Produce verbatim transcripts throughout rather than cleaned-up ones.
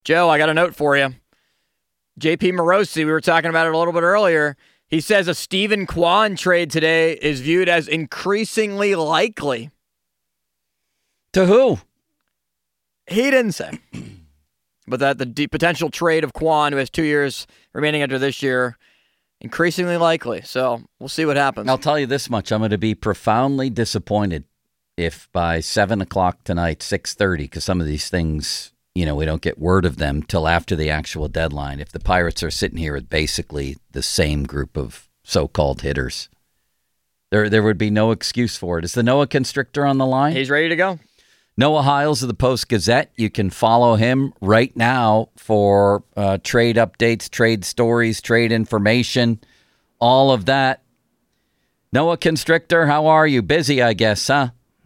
Joe, I got a note for you. J P Morosi, we were talking about it a little bit earlier. He says a Steven Kwan trade today is viewed as increasingly likely. To who? He didn't say. But that the d- potential trade of Kwan, who has two years remaining after this year, increasingly likely. So we'll see what happens. I'll tell you this much. I'm going to be profoundly disappointed if by seven o'clock tonight, six thirty, because some of these things, you know, we don't get word of them till after the actual deadline. If the Pirates are sitting here with basically the same group of so-called hitters, there there would be no excuse for it. Is the Noah Constrictor on the line? He's ready to go. Noah Hiles of the Post-Gazette. You can follow him right now for uh, trade updates, trade stories, trade information, all of that. Noah Constrictor, how are you? Busy, I guess, huh?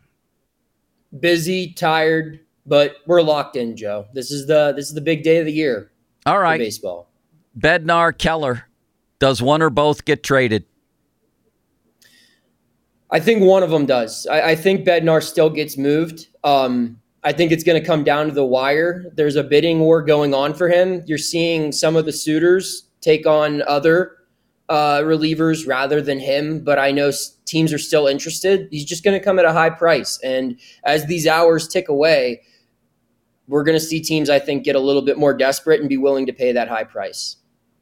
Busy, tired, but we're locked in, Joe. This is the this is the big day of the year. All right. For baseball. Bednar, Keller. Does one or both get traded? I think one of them does. I, I think Bednar still gets moved. Um, I think it's going to come down to the wire. There's a bidding war going on for him. You're seeing some of the suitors take on other uh, relievers rather than him, but I know s- teams are still interested. He's just going to come at a high price. And as these hours tick away, we're going to see teams, I think, get a little bit more desperate and be willing to pay that high price.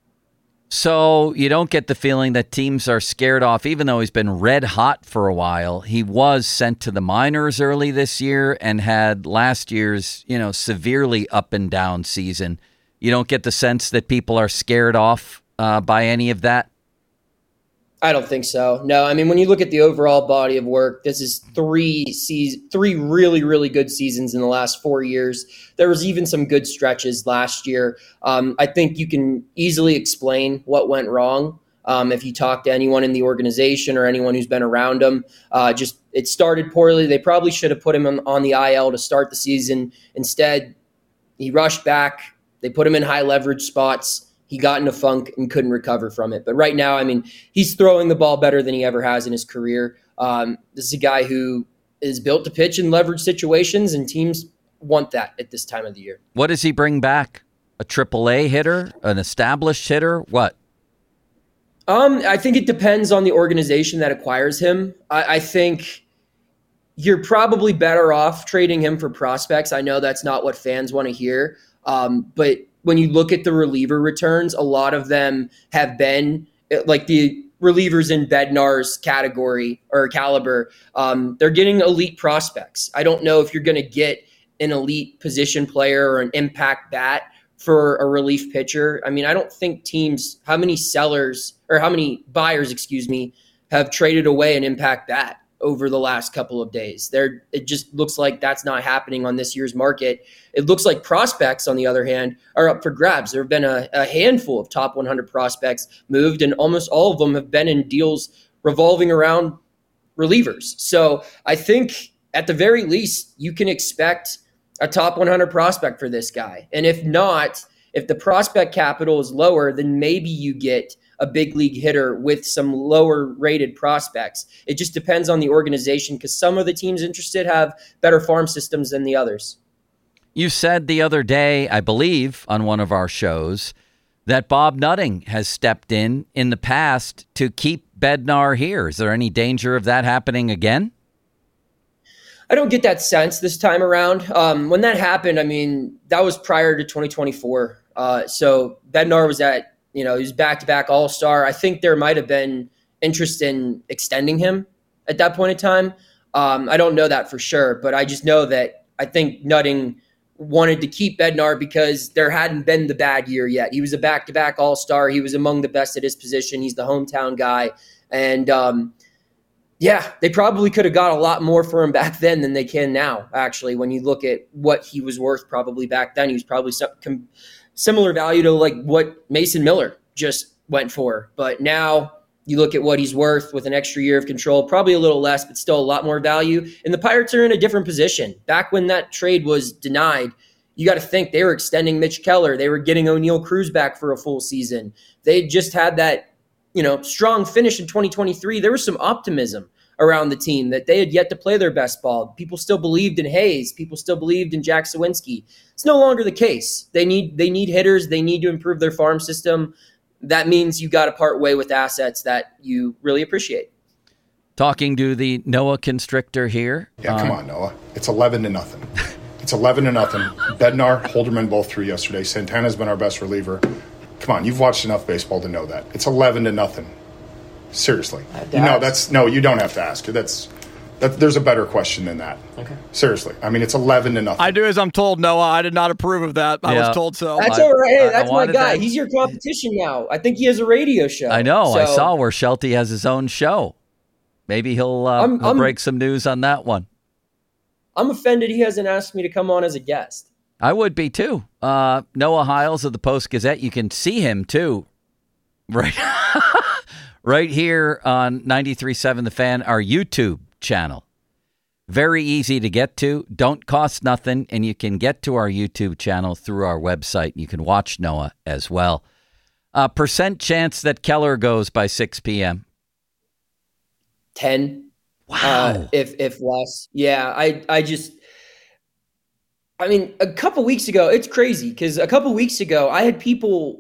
So you don't get the feeling that teams are scared off, even though he's been red hot for a while. He was sent to the minors early this year and had last year's, you know, severely up and down season. You don't get the sense that people are scared off uh, by any of that? I don't think so. No, I mean, when you look at the overall body of work, this is three seasons, three really, really good seasons in the last four years. There was even some good stretches last year. Um, I think you can easily explain what went wrong um, if you talk to anyone in the organization or anyone who's been around him. Uh, just it started poorly. They probably should have put him on, on the I L to start the season. Instead, he rushed back. They put him in high leverage spots. He got in a funk and couldn't recover from it. But right now, I mean, he's throwing the ball better than he ever has in his career. Um, this is a guy who is built to pitch in leverage situations, and teams want that at this time of the year. What does he bring back? A triple A hitter? An established hitter? What? Um, I think it depends on the organization that acquires him. I, I think you're probably better off trading him for prospects. I know that's not what fans want to hear, um, but when you look at the reliever returns, a lot of them have been like the relievers in Bednar's category or caliber. Um, they're getting elite prospects. I don't know if you're going to get an elite position player or an impact bat for a relief pitcher. I mean, I don't think teams, how many sellers or how many buyers, excuse me, have traded away an impact bat over the last couple of days. There, it just looks like that's not happening on this year's market. It looks like prospects, on the other hand, are up for grabs. There have been a, a handful of top one hundred prospects moved, and almost all of them have been in deals revolving around relievers. So I think at the very least, you can expect a top one hundred prospect for this guy. And if not, if the prospect capital is lower, then maybe you get a big league hitter with some lower rated prospects. It just depends on the organization because some of the teams interested have better farm systems than the others. You said the other day, I believe, on one of our shows, that Bob Nutting has stepped in in the past to keep Bednar here. Is there any danger of that happening again? I don't get that sense this time around. Um, when that happened, I mean, that was prior to twenty twenty-four. Uh, so Bednar was at, you know, he was back-to-back All-Star. I think there might have been interest in extending him at that point in time. Um, I don't know that for sure, but I just know that I think Nutting wanted to keep Bednar because there hadn't been the bad year yet. He was a back-to-back All-Star. He was among the best at his position. He's the hometown guy. And, um, yeah, they probably could have got a lot more for him back then than they can now, actually, when you look at what he was worth probably back then. He was probably some com- similar value to like what Mason Miller just went for. But now you look at what he's worth with an extra year of control, probably a little less, but still a lot more value. And the Pirates are in a different position. Back when that trade was denied, you got to think they were extending Mitch Keller. They were getting O'Neal Cruz back for a full season. They just had that, you know, strong finish in twenty twenty-three. There was some optimism around the team, that they had yet to play their best ball. People still believed in Hayes. People still believed in Jack Sawinski. It's no longer the case. They need they need hitters. They need to improve their farm system. That means you got to part way with assets that you really appreciate. Talking to the Noah Constrictor here. Yeah, come on, Noah. It's eleven to nothing. It's eleven to nothing. Bednar, Holderman both threw yesterday. Santana's been our best reliever. Come on, you've watched enough baseball to know that. It's eleven to nothing. Seriously. No, that's no, you don't have to ask. That's that there's a better question than that. Okay. Seriously. I mean, it's eleven to nothing. I do as I'm told, Noah. I did not approve of that. I Yeah. was told so. That's I- all right. Hey, I that's my wanted guy. that. He's your competition now. I think he has a radio show. I know. I So, saw where Shelty has his own show. Maybe he'll, uh, I'm- he'll I'm- break some news on that one. I'm offended he hasn't asked me to come on as a guest. I would be too. Uh, Noah Hiles of the Post Gazette. You can see him too, right, right here on ninety-three point seven The Fan, our YouTube channel. Very easy to get to. Don't cost nothing, and you can get to our YouTube channel through our website. You can watch Noah as well. Uh, percent chance that Keller goes by six p.m. ten. Wow. Uh, if if less. Yeah, I I just I mean, a couple weeks ago, it's crazy because a couple weeks ago I had people,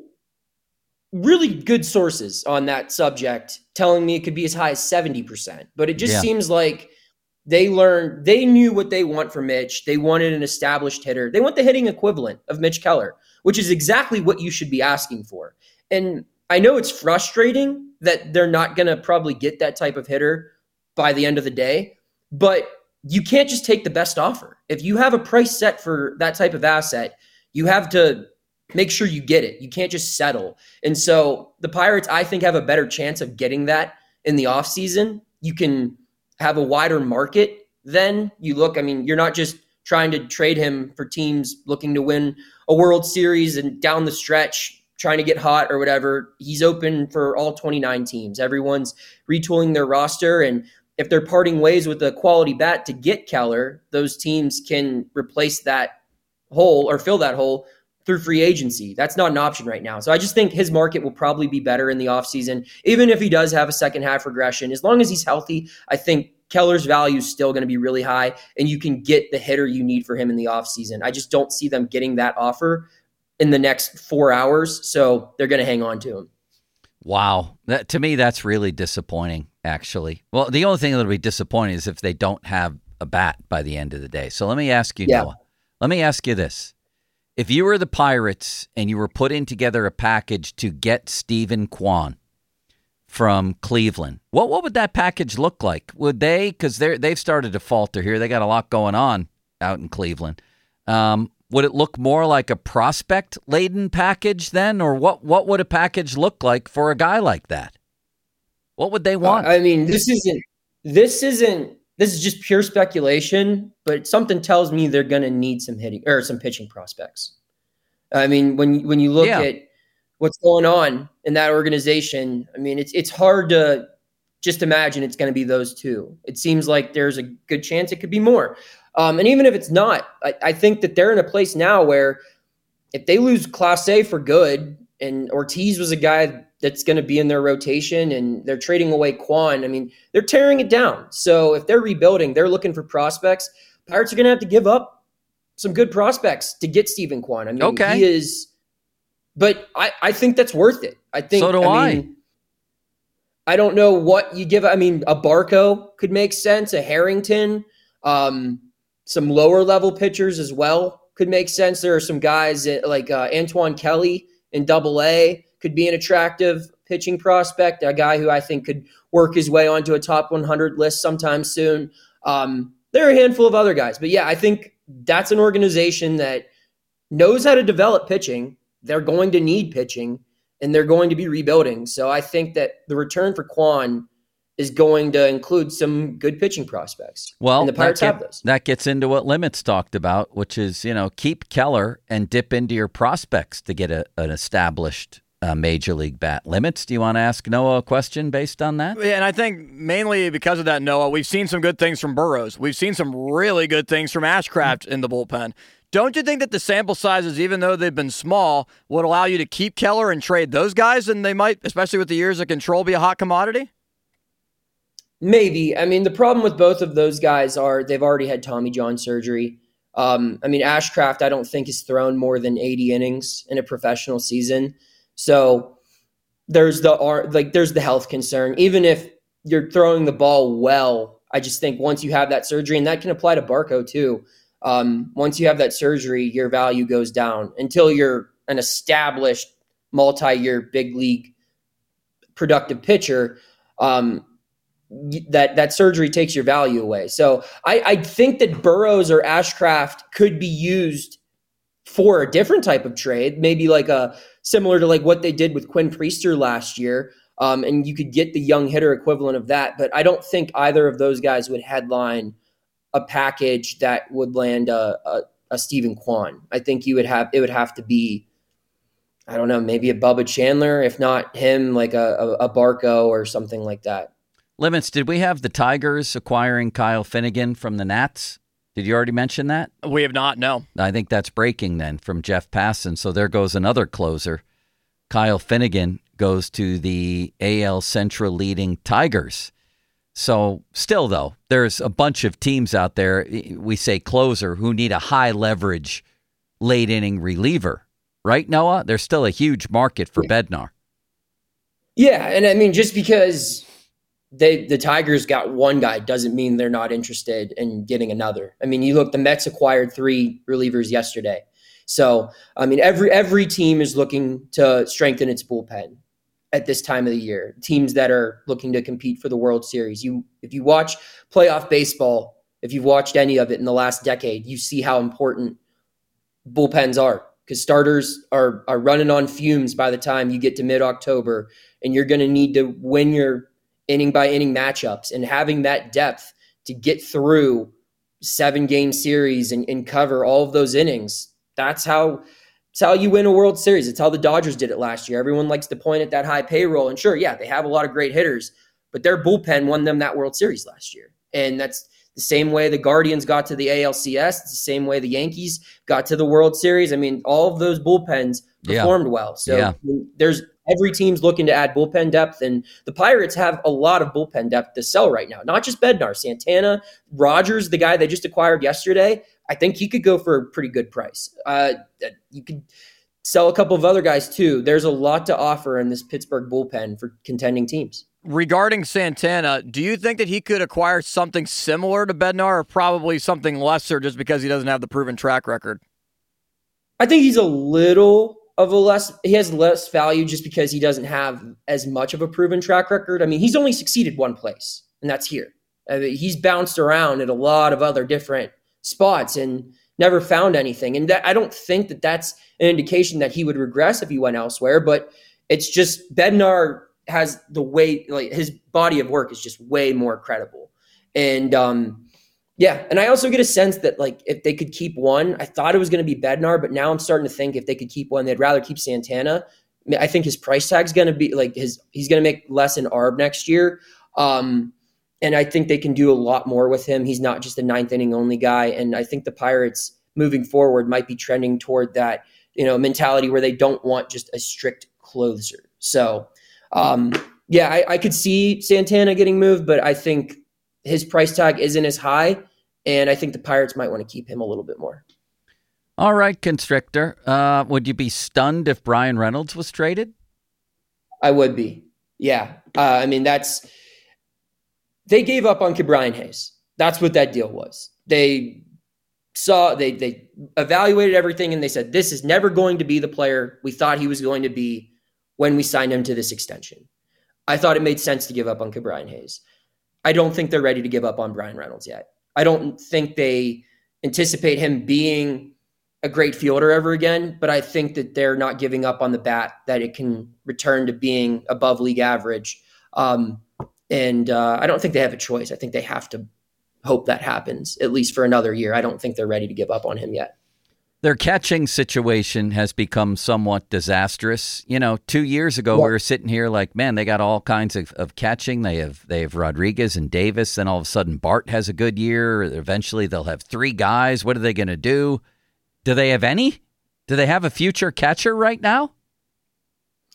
really good sources on that subject, telling me it could be as high as seventy percent. But it just Yeah. seems like they learned, they knew what they want from Mitch. They wanted an established hitter. They want the hitting equivalent of Mitch Keller, which is exactly what you should be asking for. And I know it's frustrating that they're not going to probably get that type of hitter by the end of the day, but you can't just take the best offer. If you have a price set for that type of asset, you have to make sure you get it. You can't just settle. And so the Pirates, I think, have a better chance of getting that in the offseason. You can have a wider market then. You look, I mean, you're not just trying to trade him for teams looking to win a World Series and down the stretch trying to get hot or whatever. He's open for all twenty-nine teams. Everyone's retooling their roster, and if they're parting ways with a quality bat to get Keller, those teams can replace that hole or fill that hole through free agency. That's not an option right now. So I just think his market will probably be better in the offseason, even if he does have a second half regression. As long as he's healthy, I think Keller's value is still going to be really high, and you can get the hitter you need for him in the offseason. I just don't see them getting that offer in the next four hours, so they're going to hang on to him. Wow. That, to me, that's really disappointing, actually. Well, the only thing that'll be disappointing is if they don't have a bat by the end of the day. So let me ask you, Yeah. Noah. Let me ask you this. If you were the Pirates and you were putting together a package to get Stephen Kwan from Cleveland, what what would that package look like? Would they, because they're they've started to falter here. They got a lot going on out in Cleveland. Um, would it look more like a prospect-laden package then, or what? What would a package look like for a guy like that? What would they want? Uh, I mean, this isn't this isn't this is just pure speculation, but something tells me they're going to need some hitting or some pitching prospects. I mean, when when you look Yeah. at what's going on in that organization, I mean, it's it's hard to just imagine it's going to be those two. It seems like there's a good chance it could be more. Um, and even if it's not, I, I think that they're in a place now where if they lose Class A for good, and Ortiz was a guy that's going to be in their rotation, and they're trading away Kwan, I mean, they're tearing it down. So if they're rebuilding, they're looking for prospects. Pirates are going to have to give up some good prospects to get Stephen Kwan. I mean, Okay. he is, but I, I think that's worth it. I think, So do I. mean, I don't know what you give. I mean, a Barco could make sense, a Harrington, um, some lower level pitchers as well could make sense. There are some guys that, like uh, Antoine Kelly in Double A could be an attractive pitching prospect, a guy who I think could work his way onto a top one hundred list sometime soon. Um, there are a handful of other guys, but yeah, I think that's an organization that knows how to develop pitching. They're going to need pitching, and they're going to be rebuilding. So I think that the return for Kwan is going to include some good pitching prospects. Well, and the Pirates that, have get- those. that gets into what Limits talked about, which is, you know, keep Keller and dip into your prospects to get a, an established uh, major league bat. Limits, do you want to ask Noah a question based on that? Yeah, and I think mainly because of that, Noah, we've seen some good things from Burrows. We've seen some really good things from Ashcraft in the bullpen. Don't you think that the sample sizes, even though they've been small, would allow you to keep Keller and trade those guys, and they might, especially with the years of control, be a hot commodity? Maybe. I mean, the problem with both of those guys are they've already had Tommy John surgery. Um, I mean, Ashcraft, I don't think has thrown more than eighty innings in a professional season. So there's the like there's the health concern. Even if you're throwing the ball well, I just think once you have that surgery, and that can apply to Barco too. Um, once you have that surgery, your value goes down until you're an established multi-year big league productive pitcher. Um, that that surgery takes your value away. So I, I think that Burrows or Ashcraft could be used for a different type of trade, maybe like a similar to like what they did with Quinn Priester last year. Um, and you could get the young hitter equivalent of that. But I don't think either of those guys would headline a package that would land a, a, a Stephen Kwan. I think you would have it would have to be, I don't know, maybe a Bubba Chandler, if not him, like a, a, a Barco or something like that. Limits, did we have the Tigers acquiring Kyle Finnegan from the Nats? Did you already mention that? We have not, no. I think that's breaking then from Jeff Passan. So there goes another closer. Kyle Finnegan goes to the A L Central leading Tigers. So still, though, there's a bunch of teams out there, we say closer, who need a high leverage late inning reliever. Right, Noah? There's still a huge market for Bednar. Yeah, and I mean, just because they the Tigers got one guy doesn't mean they're not interested in getting another. I mean, you look, the Mets acquired three relievers yesterday. So, I mean, every every team is looking to strengthen its bullpen at this time of the year. Teams that are looking to compete for the World Series. You, if you watch playoff baseball, if you've watched any of it in the last decade, you see how important bullpens are, because starters are are running on fumes by the time you get to mid-October, and you're going to need to win your inning by inning matchups, and having that depth to get through seven game series and, and cover all of those innings. That's how, that's how you win a World Series. It's how the Dodgers did it last year. Everyone likes to point at that high payroll, and sure, yeah, they have a lot of great hitters, but their bullpen won them that World Series last year. And that's the same way the Guardians got to the A L C S. It's the same way the Yankees got to the World Series. I mean, all of those bullpens performed yeah. well. So yeah. there's every team's looking to add bullpen depth, and the Pirates have a lot of bullpen depth to sell right now. Not just Bednar, Santana, Rogers, the guy they just acquired yesterday. I think he could go for a pretty good price. Uh, you could sell a couple of other guys too. There's a lot to offer in this Pittsburgh bullpen for contending teams. Regarding Santana, do you think that he could acquire something similar to Bednar, or probably something lesser just because he doesn't have the proven track record? I think he's a little of a less, he has less value just because he doesn't have as much of a proven track record. I mean, he's only succeeded one place, and that's here. I mean, he's bounced around at a lot of other different spots and never found anything. And that, I don't think that that's an indication that he would regress if he went elsewhere, but it's just Bednar has the way, like his body of work is just way more credible. And um, yeah. And I also get a sense that like, if they could keep one, I thought it was going to be Bednar, but now I'm starting to think if they could keep one, they'd rather keep Santana. I think his price tag's going to be like his, he's going to make less in A R B next year. Um, And I think they can do a lot more with him. He's not just a ninth inning only guy. And I think the Pirates moving forward might be trending toward that, you know, mentality where they don't want just a strict closer. So, um, yeah, I, I could see Santana getting moved, but I think his price tag isn't as high. And I think the Pirates might want to keep him a little bit more. All right, Constrictor. Uh, would you be stunned if Brian Reynolds was traded? I would be. Yeah. Uh, I mean, that's, they gave up on Ke'Bryan Hayes. That's what that deal was. They saw, they they evaluated everything, and they said, this is never going to be the player we thought he was going to be when we signed him to this extension. I thought it made sense to give up on Ke'Bryan Hayes. I don't think they're ready to give up on Brian Reynolds yet. I don't think they anticipate him being a great fielder ever again, but I think that they're not giving up on the bat, that it can return to being above league average. Um, And uh, I don't think they have a choice. I think they have to hope that happens, at least for another year. I don't think they're ready to give up on him yet. Their catching situation has become somewhat disastrous. You know, two years ago, yeah. we were sitting here like, man, they got all kinds of, of catching. They have they have Rodriguez and Davis. Then all of a sudden, Bart has a good year. Eventually, they'll have three guys. What are they going to do? Do they have any? Do they have a future catcher right now?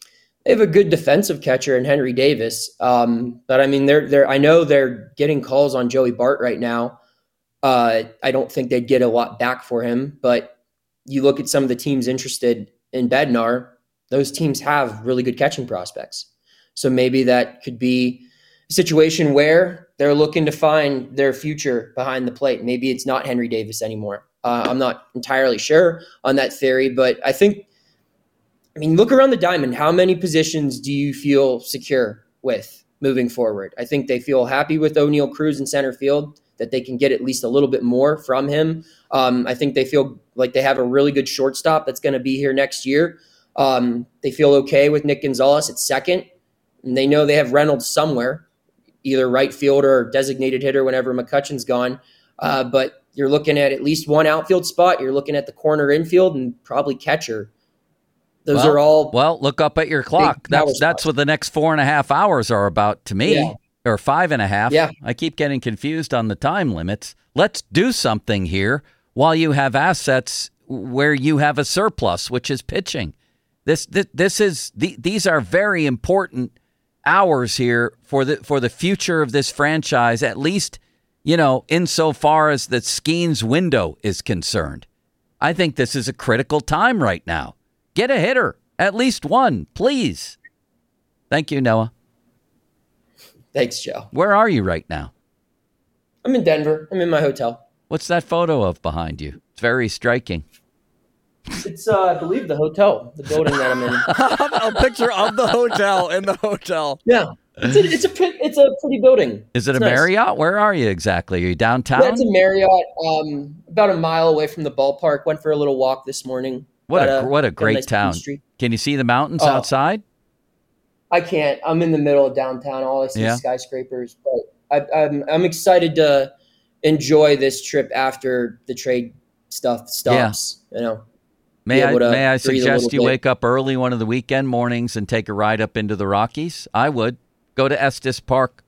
They have a good defensive catcher in Henry Davis. Um, but I mean, they're, they're, I know they're getting calls on Joey Bart right now. Uh, I don't think they'd get a lot back for him, but you look at some of the teams interested in Bednar, those teams have really good catching prospects. So maybe that could be a situation where they're looking to find their future behind the plate. Maybe it's not Henry Davis anymore. Uh, I'm not entirely sure on that theory, but I think, I mean, look around the diamond. How many positions do you feel secure with moving forward? I think they feel happy with O'Neal Cruz in center field, that they can get at least a little bit more from him. Um, I think they feel like they have a really good shortstop that's going to be here next year. Um, they feel okay with Nick Gonzalez at second, and they know they have Reynolds somewhere, either right fielder or designated hitter whenever McCutcheon's gone. Uh, but you're looking at at least one outfield spot. You're looking at the corner infield and probably catcher. Those well, are all well. Look up at your clock. That's that's what the next four and a half hours are about to me, yeah. or five and a half. Yeah. I keep getting confused on the time limits. Let's do something here while you have assets where you have a surplus, which is pitching. This this, this is the, these are very important hours here for the for the future of this franchise. At least, you know, insofar as the Skeens window is concerned, I think this is a critical time right now. Get a hitter, at least one, please. Thank you, Noah. Thanks, Joe. Where are you right now? I'm in Denver. I'm in my hotel. What's that photo of behind you? It's very striking. It's, uh, I believe, the hotel, the building that I'm in. A picture of the hotel in the hotel. Yeah, it's a it's a, pre- it's a pretty building. Is it it's a nice. Marriott? Where are you exactly? Are you downtown? Yeah, it's a Marriott, um, about a mile away from the ballpark. Went for a little walk this morning. What got a what a great nice town! street. Can you see the mountains Oh. outside? I can't. I'm in the middle of downtown. All I see Yeah. is skyscrapers. But I, I'm I'm excited to enjoy this trip after the trade stuff stops. You know. May be I able to may I breathe a suggest little you bit. wake up early one of the weekend mornings and take a ride up into the Rockies? I would. Go to Estes Park.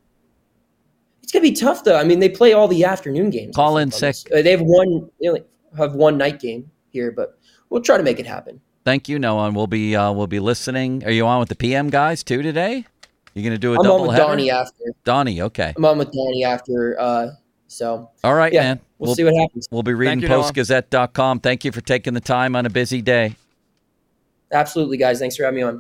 It's gonna be tough though. I mean, they play all the afternoon games. Call I in think, on sick. this. Uh, They have one. They only have one night game here, but we'll try to make it happen. Thank you, Noah. And we'll be uh, we'll be listening. Are you on with the P M guys too today? You going to do a I'm double on with header? Donnie after. Donnie, okay. I'm on with Donnie after. Uh, so All right, yeah, man. we'll, see what happens. We'll be reading Thank you, Noah. post gazette dot com. Thank you for taking the time on a busy day. Absolutely, guys. Thanks for having me on.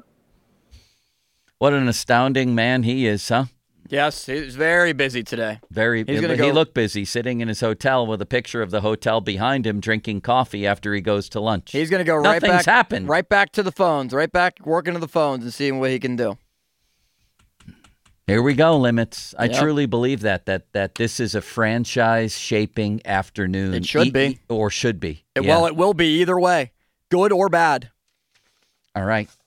What an astounding man he is, huh? Yes, he's very busy today. Very. He's gonna he go- looked busy sitting in his hotel with a picture of the hotel behind him drinking coffee after he goes to lunch. He's going to go right Nothing's back, happened. right back to the phones, right back working to the phones and seeing what he can do. Here we go, Limits. I Yep. truly believe that that that this is a franchise-shaping afternoon. It should E- be. e- or should be. It- Yeah. Well, it will be either way, good or bad. All right.